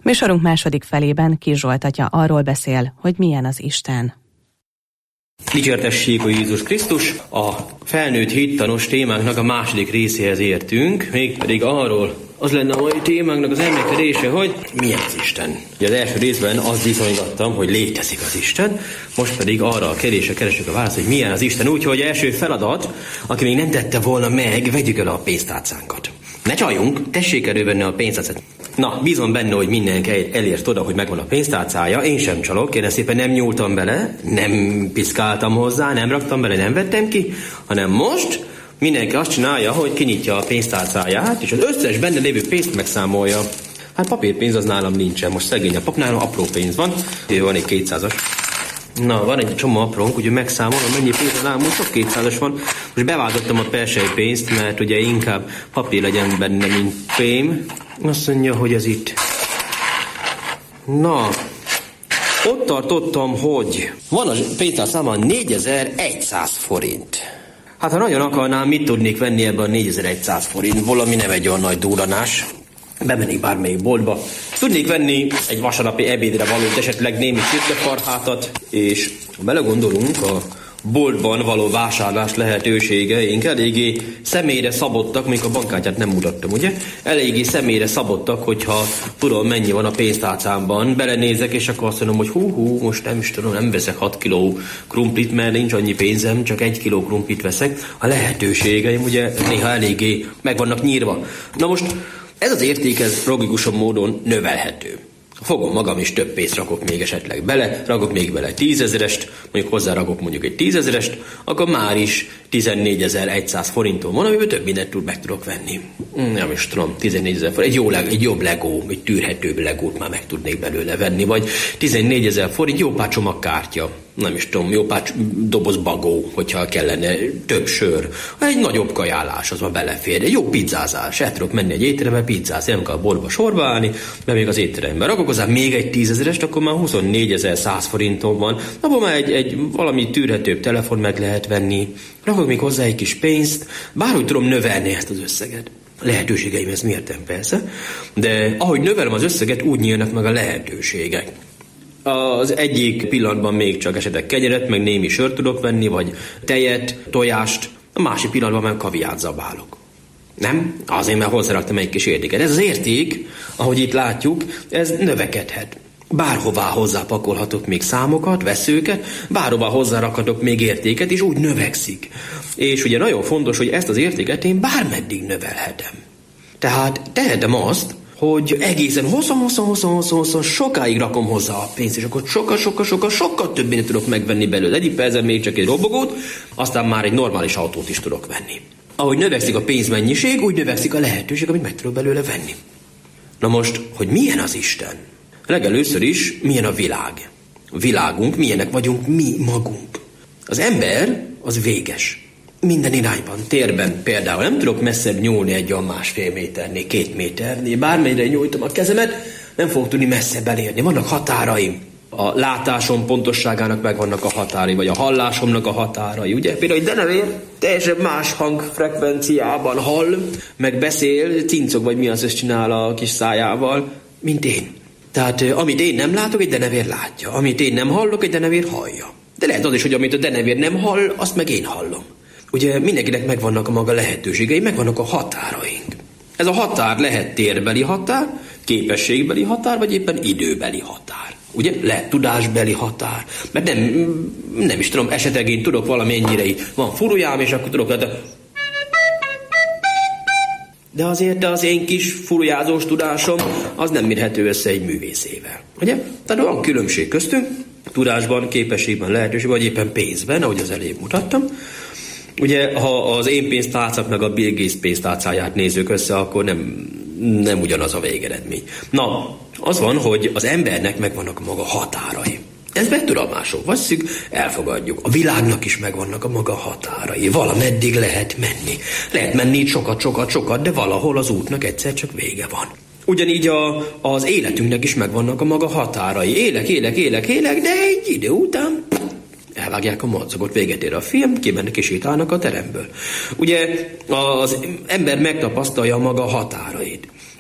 Műsorunk második felében Kis Zsolt atya arról beszél, hogy milyen az Isten. Dicsértessék a Jézus Krisztus! A felnőtt hittanos témánknak a második részéhez értünk, mégpedig arról az lenne a mai témánknak az emlékezése, hogy milyen az Isten. Ugye az első részben azt bizonygattam, hogy létezik az Isten, most pedig arra a kérdésre keresünk a választ, hogy milyen az Isten. Úgyhogy első feladat, aki még nem tette volna meg, vegyük el a pénztárcánkat. Ne csaljunk, tessék elővenni a pénztárcát. Na, bízom benne, hogy mindenki elért oda, hogy megvan a pénztárcája. Én sem csalok, én szépen nem nyúltam bele, nem piszkáltam hozzá, nem raktam bele, nem vettem ki, hanem most mindenki azt csinálja, hogy kinyitja a pénztárcáját, és az összes benne lévő pénzt megszámolja. Hát papírpénz az nálam nincsen, most szegény a pap, nálam apró pénz van, van egy kétszázas. Na, van egy csomó aprónk, ugye megszámolom, mennyi pénz nálam, most sok kétszázas van. Most beváltottam a persei pénzt, mert ugye inkább papír legyen benne, mint fém. Azt mondja, hogy ez itt. Na, ott tartottam, hogy van a pénztárcámon négyezer-száz forint. Hát ha nagyon akarnám, mit tudnék venni ebben a négyezer-száz forintból, ami nem egy olyan nagy durranás. Bemennék bármelyik boltba. Tudnék venni egy vasárnapi ebédre valót, esetleg némi csirkefarhátat, és ha belegondolunk, a boltban való vásárlás lehetőségeink eléggé személyre szabottak, még a bankkártyát nem mutattam, ugye? Eléggé személyre szabottak, hogyha tudom, mennyi van a pénztárcámban, belenézek, és akkor azt mondom, hogy hú, hú, most nem is tudom, nem veszek hat kiló krumplit, mert nincs annyi pénzem, csak egy kiló krumplit veszek. A lehetőségeim ugye néha eléggé meg vannak nyírva. Na most ez az érték, ez logikusan módon növelhető. Fogom magam is, több pénzt rakok még esetleg bele, rakok még bele tízezerest, mondjuk hozzá rakok mondjuk egy tízezerest, akkor már is tizennégyezer-száz forinton van, amiből több mindent tud, meg tudok venni. Nem is tudom, tizennégyezer forint, egy, jó, egy jobb Lego, egy tűrhetőbb Legót már meg tudnék belőle venni, vagy tizennégyezer forint, jó pár csomagkártya. Nem is tudom, jó pár doboz bagó, hogyha kellene több sör. Egy nagyobb kajálás, az ma belefér. Egy jó pizzázás. El tudok menni egy étterembe, pizzázni, nem kell a boltba sorba állni, de még az étteremben rakok hozzá még egy tízezerest, akkor már huszonnégyezer-száz forinton van. Abban már egy, egy valami tűrhetőbb telefon meg lehet venni. Rakok még hozzá egy kis pénzt, bárhogy tudom növelni ezt az összeget. A lehetőségeim ez mértem persze, de ahogy növelem az összeget, úgy nyílnak meg a lehetőségek. Az egyik pillanatban még csak esetleg kenyeret, meg némi sört tudok venni, vagy tejet, tojást, a másik pillanatban már kaviát zabálok. Nem? Azért, mert hozzáraktam egy kis értéket. Ez az érték, ahogy itt látjuk, ez növekedhet. Bárhová hozzápakolhatok még számokat, veszőket, bárhová hozzárakhatok még értéket, és úgy növekszik. És ugye nagyon fontos, hogy ezt az értéket én bármeddig növelhetem. Tehát tehetem azt, hogy egészen hosszan-hosszan-hosszan-hosszan sokáig rakom hozzá a pénzt, és akkor sokkal-sokkal-sokkal-sokkal több mindent tudok megvenni belőle. Egyik percben még csak egy robogót, aztán már egy normális autót is tudok venni. Ahogy növekszik a pénzmennyiség, úgy növekszik a lehetőség, amit meg tudok belőle venni. Na most, hogy milyen az Isten? Legelőször is, milyen a világ? A világunk, milyenek vagyunk mi magunk. Az ember, az véges. Minden irányban, térben például. Nem tudok messzebb nyúlni egy olyan másfél méternél, két méternél. Bármelyre nyújtom a kezemet, nem fogok tudni messzebb elérni. Vannak határaim. A látásom pontosságának megvannak a határai, vagy a hallásomnak a határai. Ugye? Például egy denevér teljesen más hangfrekvenciában hall, meg beszél, cincog, vagy mi az, ezt csinál a kis szájával, mint én. Tehát amit én nem látok, egy denevér látja. Amit én nem hallok, egy denevér hallja. De lehet az is, hogy amit a denevér nem hall, azt meg én hallom. Ugye mindenkinek megvannak a maga lehetőségei, megvannak a határaink. Ez a határ lehet térbeli határ, képességbeli határ, vagy éppen időbeli határ. Ugye? Lehet tudásbeli határ. Mert nem, nem is tudom, esetleg én tudok valamennyire így. Van furujám, és akkor tudok, de... de azért az én kis furujázós tudásom, az nem mérhető össze egy művészével. Ugye? Tehát van különbség köztünk, tudásban, képességben, lehetőségben, vagy éppen pénzben, ahogy az elég mutattam. Ugye, ha az én pénztárcát meg a Bill Gates pénztárcáját nézzük össze, akkor nem, nem ugyanaz a végeredmény. Na, az van, hogy az embernek megvannak a maga határai. Ez megtudomások vesszük, elfogadjuk. A világnak is megvannak a maga határai. Valameddig lehet menni. Lehet menni sokat, sokat, sokat, de valahol az útnak egyszer csak vége van. Ugyanígy a, az életünknek is megvannak a maga határai. Élek, élek, élek, élek, de egy idő után elvágják a madzagot, véget ér a film, kimennek és sétálnak a teremből. Ugye az ember megtapasztalja maga határait.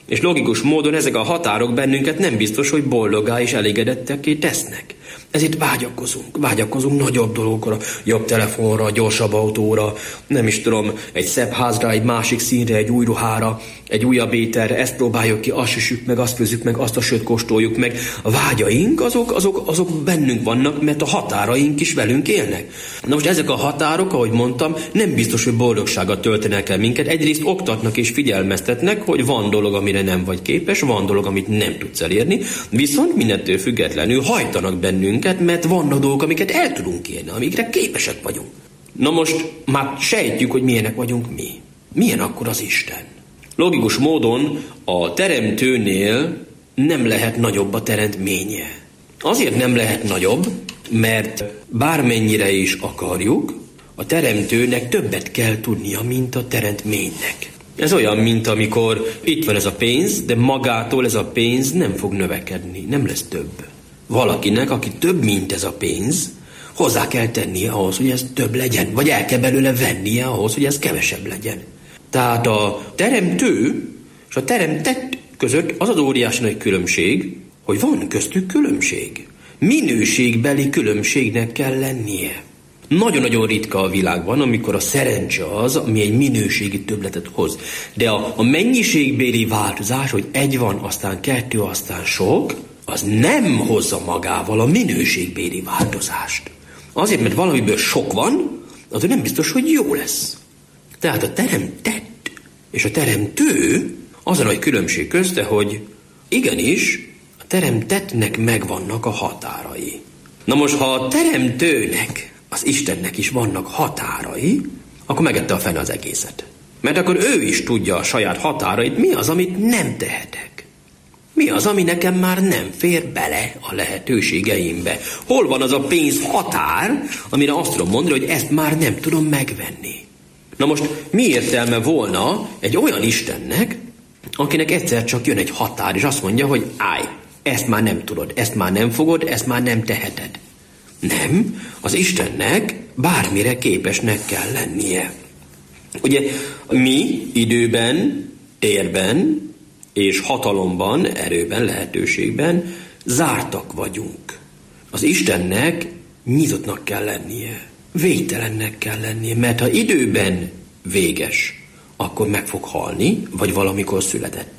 És logikus módon ezek a határok bennünket nem biztos, hogy boldoggá és elégedettekké tesznek. Ezért vágyakozunk, vágyakozunk nagyobb dolgokra, jobb telefonra, gyorsabb autóra, nem is tudom, egy szebb házra, egy másik színre, egy új ruhára, egy újabb ételre, ezt próbáljuk ki, azt süssük meg, azt főzzük meg, azt a sőt kóstoljuk meg. A vágyaink azok, azok, azok bennünk vannak, mert a határaink is velünk élnek. Na most ezek a határok, ahogy mondtam, nem biztos, hogy boldogsággal töltenek el minket. Egyrészt oktatnak és figyelmeztetnek, hogy van dolog, amire nem vagy képes, van dolog, amit nem tudsz elérni, viszont mindentől függetlenül hajtanak bennünket, mert vannak dolgok, amiket el tudunk érni, amikre képesek vagyunk. Na most már sejtjük, hogy milyenek vagyunk mi. Milyen akkor az Isten? Logikus módon a teremtőnél nem lehet nagyobb a teremtménye. Azért nem lehet nagyobb, mert bármennyire is akarjuk, a teremtőnek többet kell tudnia, mint a teremtménynek. Ez olyan, mint amikor itt van ez a pénz, de magától ez a pénz nem fog növekedni, nem lesz több. Valakinek, aki több, mint ez a pénz, hozzá kell tennie ahhoz, hogy ez több legyen, vagy el kell belőle vennie ahhoz, hogy ez kevesebb legyen. Tehát a teremtő és a teremtett között az az óriási nagy különbség, hogy van köztük különbség. Minőségbeli különbségnek kell lennie. Nagyon-nagyon ritka a világban, amikor a szerencse az, ami egy minőségi többletet hoz. De a, a mennyiségbéli változás, hogy egy van, aztán kettő, aztán sok, az nem hozza magával a minőségbéli változást. Azért, mert valamiből sok van, az nem biztos, hogy jó lesz. Tehát a teremtett és a teremtő az a nagy különbség közte, hogy igenis a teremtettnek megvannak a határai. Na most, ha a teremtőnek, az Istennek is vannak határai, akkor megette a fene az egészet. Mert akkor ő is tudja a saját határait, mi az, amit nem tehetek. Mi az, ami nekem már nem fér bele a lehetőségeimbe? Hol van az a pénz határ, amire azt tudom mondani, hogy ezt már nem tudom megvenni? Na most mi értelme volna egy olyan Istennek, akinek egyszer csak jön egy határ, és azt mondja, hogy állj, ezt már nem tudod, ezt már nem fogod, ezt már nem teheted. Nem, az Istennek bármire képesnek kell lennie. Ugye mi időben, térben és hatalomban, erőben, lehetőségben zártak vagyunk. Az Istennek nyitottnak kell lennie, végtelennek kell lennie, mert ha időben véges, akkor meg fog halni, vagy valamikor született.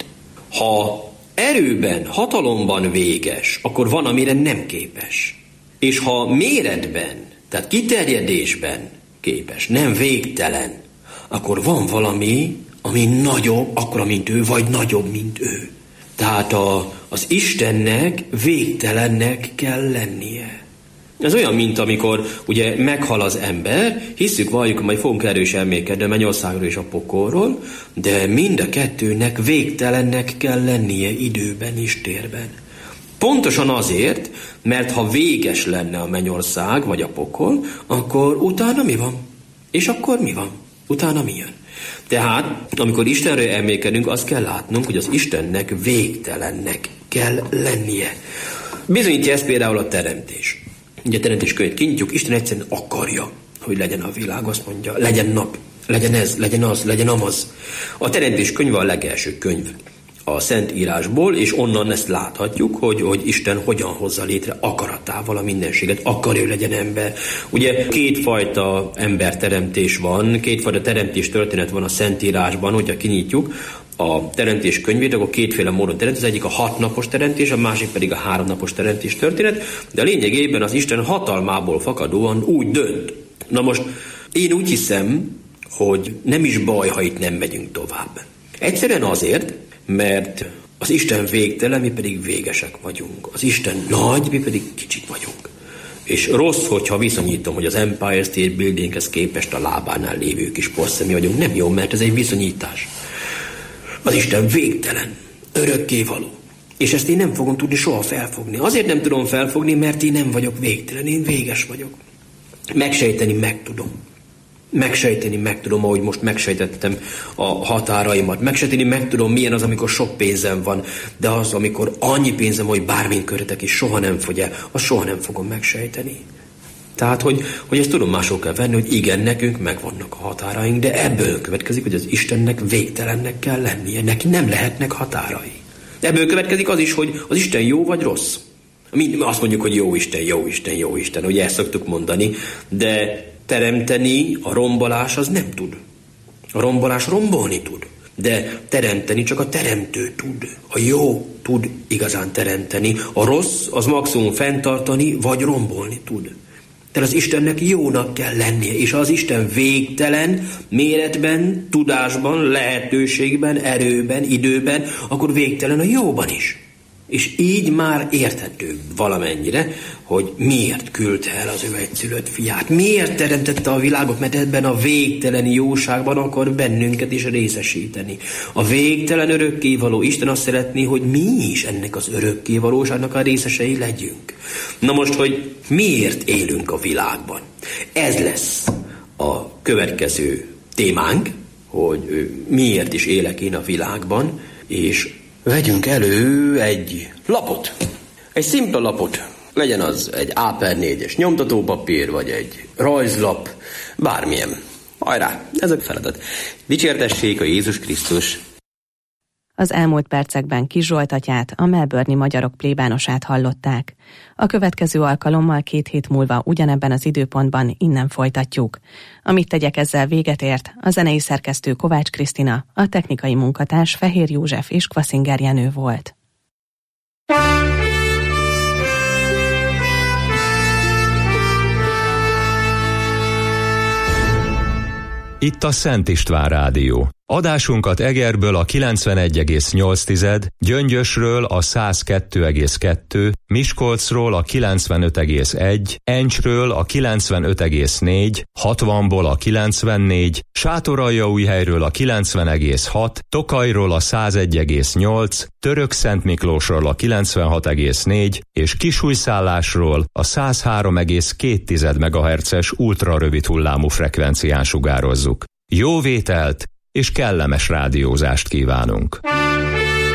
Ha erőben, hatalomban véges, akkor van, amire nem képes. És ha méretben, tehát kiterjedésben képes, nem végtelen, akkor van valami, ami nagyobb, akkora, mint ő, vagy nagyobb, mint ő. Tehát a, az Istennek végtelennek kell lennie. Ez olyan, mint amikor ugye meghal az ember, hiszük, valljuk, majd fogunk erős elmékedni a mennyországról és a pokolról, de mind a kettőnek végtelennek kell lennie időben és térben. Pontosan azért, mert ha véges lenne a mennyország vagy a pokol, akkor utána mi van? És akkor mi van? Utána mi jön? Tehát, amikor Istenről elmékedünk, azt kell látnunk, hogy az Istennek végtelennek kell lennie. Bizonyítja ezt például a teremtés. Ugye a teremtés könyvét kinyitjuk, Isten egyszerűen akarja, hogy legyen a világ, azt mondja, legyen nap, legyen ez, legyen az, legyen amaz. A teremtés könyve a legelső könyv a Szentírásból, és onnan ezt láthatjuk, hogy, hogy Isten hogyan hozza létre akaratával a mindenséget, akarja, hogy legyen ember. Ugye kétfajta emberteremtés van, kétfajta teremtés történet van a Szentírásban, hogyha kinyitjuk a teremtés könyvét, akkor kétféle módon teremtés, az egyik a hatnapos teremtés, a másik pedig a háromnapos teremtés történet, de a lényegében az Isten hatalmából fakadóan úgy dönt. Na most én úgy hiszem, hogy nem is baj, ha itt nem megyünk tovább. Egyszerűen azért, mert az Isten végtelen, mi pedig végesek vagyunk. Az Isten nagy, mi pedig kicsik vagyunk. És rossz, hogyha viszonyítom, hogy az Empire State Buildinghez képest a lábánál lévő kis porszemi vagyunk. Nem jó, mert ez egy viszonyítás. Az Isten végtelen, örökkévaló. És ezt én nem fogom tudni soha felfogni. Azért nem tudom felfogni, mert én nem vagyok végtelen, én véges vagyok. Megsejteni meg tudom. Megsejteni meg tudom, ahogy most megsejtettem a határaimat. Megsejteni meg tudom, milyen az, amikor sok pénzem van, de az, amikor annyi pénzem, hogy bármin köretek, és soha nem fogy el, azt soha nem fogom megsejteni. Tehát, hogy, hogy ezt tudomásul kell venni, hogy igen, nekünk megvannak a határaink, de ebből következik, hogy az Istennek végtelennek kell lennie, neki nem lehetnek határai. Ebből következik az is, hogy az Isten jó vagy rossz. Mi azt mondjuk, hogy jó Isten, jó Isten, jó Isten, ugye ezt szoktuk mondani, de teremteni a rombolás az nem tud. A rombolás rombolni tud, de teremteni csak a teremtő tud. A jó tud igazán teremteni, a rossz az maximum fenntartani vagy rombolni tud. Tehát az Istennek jónak kell lennie, és az Isten végtelen méretben, tudásban, lehetőségben, erőben, időben, akkor végtelen a jóban is. És így már érthető valamennyire, hogy miért küldte el az ő egyszülött fiát. Miért teremtette a világot, mert ebben a végtelen jóságban akar bennünket is részesíteni. A végtelen örökkévaló Isten azt szeretné, hogy mi is ennek az örökkévalóságnak a részesei legyünk. Na most, hogy miért élünk a világban? Ez lesz a következő témánk, hogy miért is élek én a világban, és vegyünk elő egy lapot, egy szimpla lapot, legyen az egy á per négyes nyomtatópapír, vagy egy rajzlap, bármilyen. Hajrá, ez a feladat. Dicsértessék a Jézus Krisztus! Az elmúlt percekben Kis Zsolt atyát, a melbourne-i magyarok plébánosát hallották. A következő alkalommal két hét múlva ugyanebben az időpontban innen folytatjuk. Amit tegyek ezzel véget ért, a zenei szerkesztő Kovács Krisztina, a technikai munkatárs Fehér József és Kvaszinger Jenő volt. Itt a Szent István Rádió. Adásunkat Egerből a kilencvenegy egész nyolc, Gyöngyösről a száz kettő egész kettő, Miskolcról a kilencvenöt egész egy, Encsről a kilencvenöt egész négy, hatvanból a kilencvennégy, Sátoraljaújhelyről a kilencven egész hat, Tokajról a száz egy egész nyolc, Törökszent Miklósról a kilencvenhat egész négy és Kisújszállásról a száz három egész két megahertzes ultrarövid hullámú frekvencián sugározzuk. Jó vételt és kellemes rádiózást kívánunk!